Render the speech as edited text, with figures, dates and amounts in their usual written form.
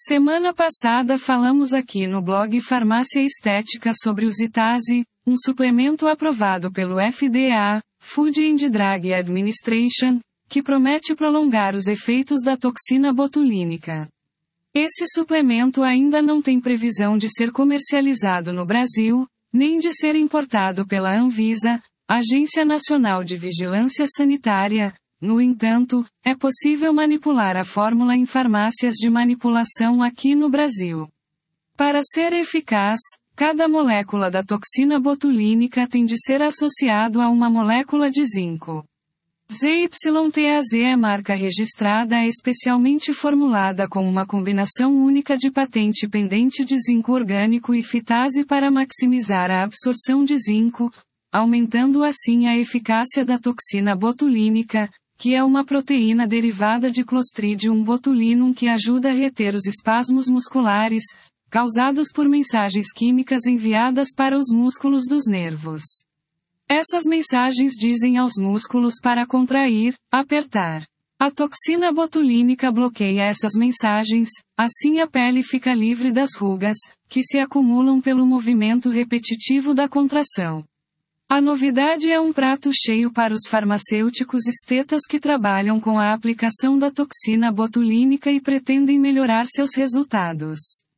Semana passada falamos aqui no blog Farmácia Estética sobre o Zitase, um suplemento aprovado pelo FDA, Food and Drug Administration, que promete prolongar os efeitos da toxina botulínica. Esse suplemento ainda não tem previsão de ser comercializado no Brasil, nem de ser importado pela Anvisa, Agência Nacional de Vigilância Sanitária. No entanto, é possível manipular a fórmula em farmácias de manipulação aqui no Brasil. Para ser eficaz, cada molécula da toxina botulínica tem de ser associado a uma molécula de zinco. ZYTAZ é marca registrada especialmente formulada com uma combinação única de patente pendente de zinco orgânico e fitase para maximizar a absorção de zinco, aumentando assim a eficácia da toxina botulínica, que é uma proteína derivada de Clostridium botulinum que ajuda a reter os espasmos musculares, causados por mensagens químicas enviadas para os músculos dos nervos. Essas mensagens dizem aos músculos para contrair, apertar. A toxina botulínica bloqueia essas mensagens, assim a pele fica livre das rugas, que se acumulam pelo movimento repetitivo da contração. A novidade é um prato cheio para os farmacêuticos estetas que trabalham com a aplicação da toxina botulínica e pretendem melhorar seus resultados.